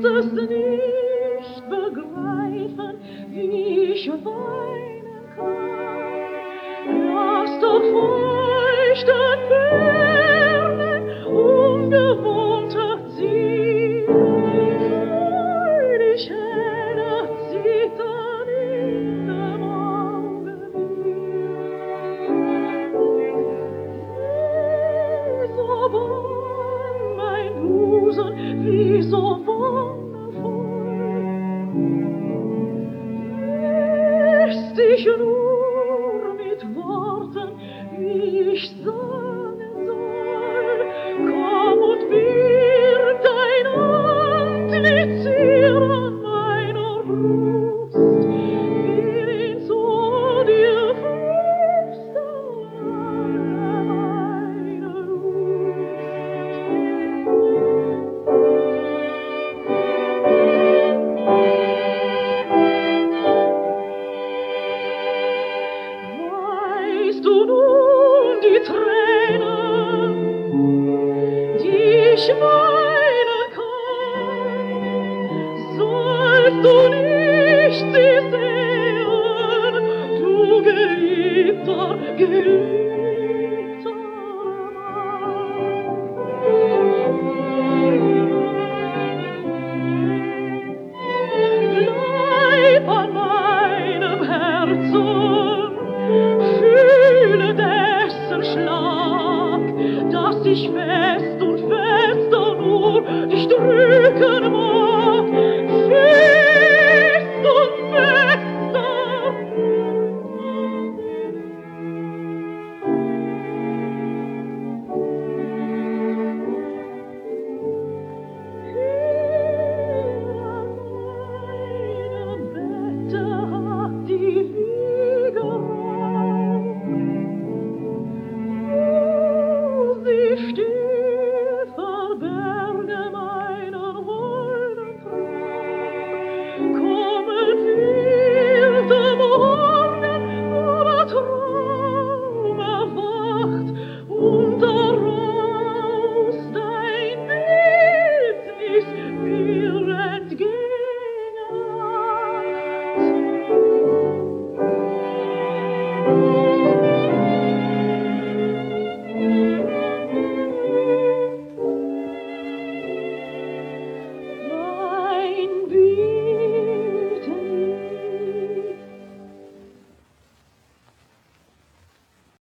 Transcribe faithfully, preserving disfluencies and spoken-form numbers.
es nicht begreifen, wie ich weinen kann. Lass doch feuchten Ferne ungewohnter ziehen, freudig heller zittern in dem Auge wie so warm mein Busen, wie so wonnevoll, lässt dich nur mit Worten, wie ich sagen soll. Komm und birg dein Antlitz hier an meiner Brust, will ihn zu dir flüstern alle meine Weißt du nun die Tränen, die ich weinen kann, sollst du nicht sie sehen, du geliebter, geliebter Mann. Bleib an meinem Herzen, fühle dessen Schlag, dass ich fest und fester nur dich drücken mag, fest und fester. Hier an meinem Bette hat die Wiege Raum, wo sie still verberge meinen holden Traum. Kommen wir dem Morgen, aber Traum erwacht, und daraus dein Bildnis mir entgeht.